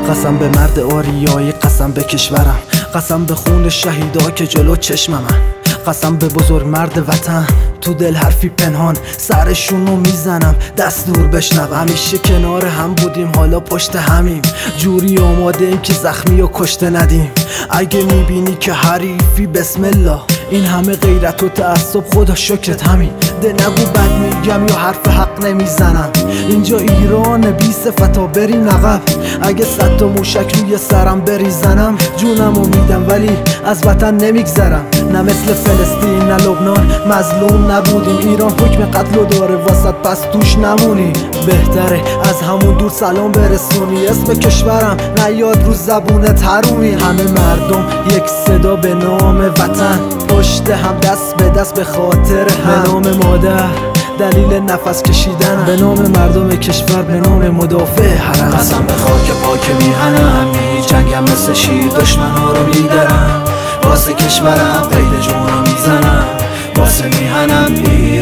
قسم به مرد آریایی، قسم به کشورم، قسم به خون شهیدا که جلو چشم من، قسم به بزرگ مرد وطن. تو دل حرفی پنهان سرشونو میزنم، دست دور بشنو. همیشه کنار هم بودیم، حالا پشت همیم، جوری آماده ایم که زخمی و کشته ندیم. اگه میبینی که حریفی بسم الله، این همه غیرت و تعصب خدا شکرت همین. ده نگو بد میگم یا حرف حق نمیزنم، اینجا ایران بی صفتا بریم عقب. اگه 100 تا موشک روی سرم بریزنم، جونمو میدم ولی از وطن نمیگذرم. نه مثل فلسطین نه لبنان مظلوم نبودیم، ایران حکم قتل داره واسط پس توش نمونی. بهتره از همون دور سلام برسونی، اسم کشورم نیاد رو زبونت حرومی. همه مردم یک صدا به نام وطن، پشت هم دست به دست به خاطر هم. به نام مادر دلیل نفس کشیدن، به نام مردم کشور، به نام مدافع حرم. قسم به خاک پاک میهنم، میجنگم مثل شیر دشمنا رو میدرم. واسه کشورم قید جونو میزنم، واسه میهنم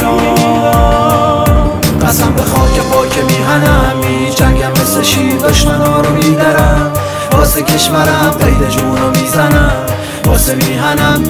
ایران. قسم به خاک پاک میهنم، میجنگم مثل شیر دشمنا رو میدرم. واسه کشورم قید جونو میزنم، واسه میهنم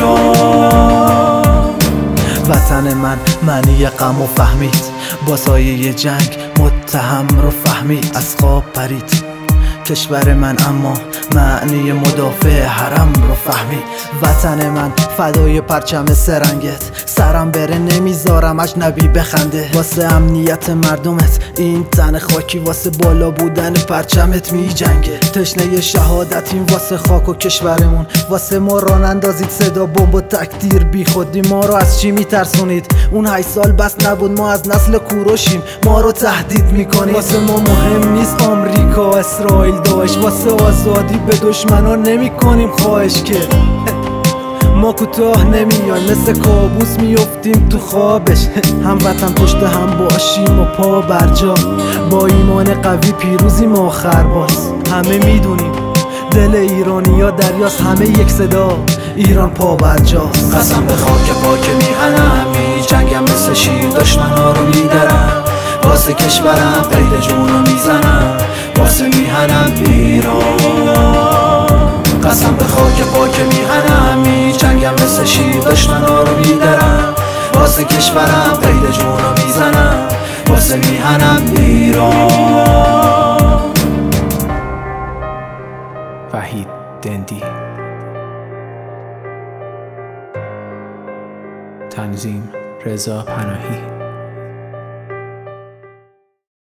ایران. وطن من معنی غم و فهمید، با سایه جنگ متهم رو فهمید. از خواب پرید کشور من، اما معنی مدافع حرم رو فهمید. وطن من فدای پرچم سرنگت، سرم بره نمیذارم اجنبی بخنده. واسه امنیت مردمت این تن خاکی، واسه بالا بودن پرچمت می جنگه. تشنه شهادتیم واسه خاک و کشورمون، واسه ما ران اندازید صدا بمب و تکدیر بی خودی. ما رو از چی میترسونید؟ اون 8 سال بس نبود ما از نسل کوروشیم، ما رو تهدید میکنید. واسه ما مهم نیست آمریکا اسرائیل داعش، واسه آزادی به دشمنان نمی کنیم خواهش که ما کوتاه نمیایم، مثل کابوس میفتیم تو خوابش. هم وطن پشت هم باشیم و پا برجا، با ایمان قوی پیروزیم آخر باز. همه میدونیم دل ایرانیا دریاست، همه یک صدا، ایران پا برجاست. قسم به خاک پاک میهنم، میجنگم مثل شیر دشمنا رو میدرم. واسه کشورم قید جونو میزنم، واسه میهنم ایران. قسم به خاک پاک میهنم، میجنگم مثل شیر دشمنا رو میدرم. واسه کشورم قید جونو میزنم، واسه میهنم ایران. وحید دندی. تنظیم رضا پناهی.